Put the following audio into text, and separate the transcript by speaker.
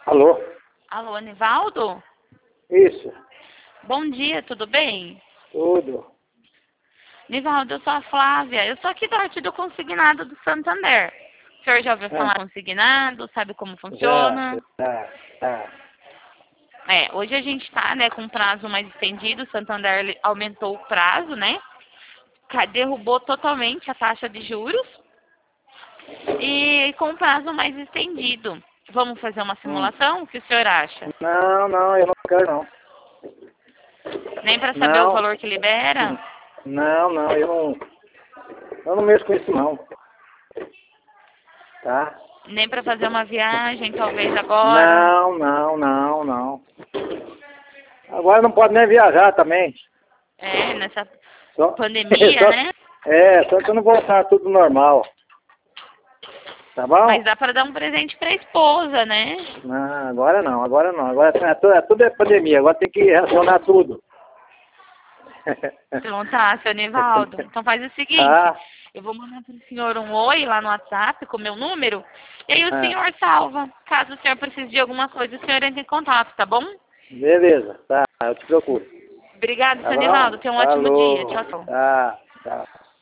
Speaker 1: Alô?
Speaker 2: Alô, Anivaldo?
Speaker 1: Isso,
Speaker 2: Bom dia, tudo bem?
Speaker 1: tudo.
Speaker 2: Nivaldo, eu sou a Flávia. Eu sou aqui da parte do consignado do Santander. O senhor já ouviu falar
Speaker 1: Ah,
Speaker 2: consignado? Sabe como
Speaker 1: já,
Speaker 2: funciona?
Speaker 1: tá.
Speaker 2: Hoje a gente está, né, com prazo mais estendido. O Santander ele aumentou o prazo, né? Derrubou totalmente a taxa de juros e com prazo mais estendido. Vamos fazer uma
Speaker 1: Hum.
Speaker 2: simulação? O que o senhor acha?
Speaker 1: Não, eu não quero não.
Speaker 2: Nem para saber o
Speaker 1: Não,
Speaker 2: valor que libera?
Speaker 1: eu não mexo com isso não. Tá?
Speaker 2: Nem para fazer uma viagem, talvez agora?
Speaker 1: Não. Agora não pode nem viajar também.
Speaker 2: Nessa
Speaker 1: Só,
Speaker 2: pandemia, né?
Speaker 1: só que eu não voltar tudo normal. Tá
Speaker 2: Mas
Speaker 1: bom?
Speaker 2: dá para dar um presente para a esposa, né?
Speaker 1: Não, agora não. Agora tudo é pandemia, agora tem que racionar tudo.
Speaker 2: Então tá, seu Nivaldo. Então faz o seguinte,
Speaker 1: Tá?
Speaker 2: eu vou mandar para o senhor um oi lá no WhatsApp com o meu número, e aí o
Speaker 1: Ah,
Speaker 2: senhor salva. Caso o senhor precise de alguma coisa, o senhor entra em contato, tá bom?
Speaker 1: beleza, tá, eu te procuro.
Speaker 2: Obrigada,
Speaker 1: Tá
Speaker 2: seu
Speaker 1: bom?
Speaker 2: Nivaldo. Tenha um ótimo dia.
Speaker 1: Falou.
Speaker 2: Tchau, tchau.
Speaker 1: Tá.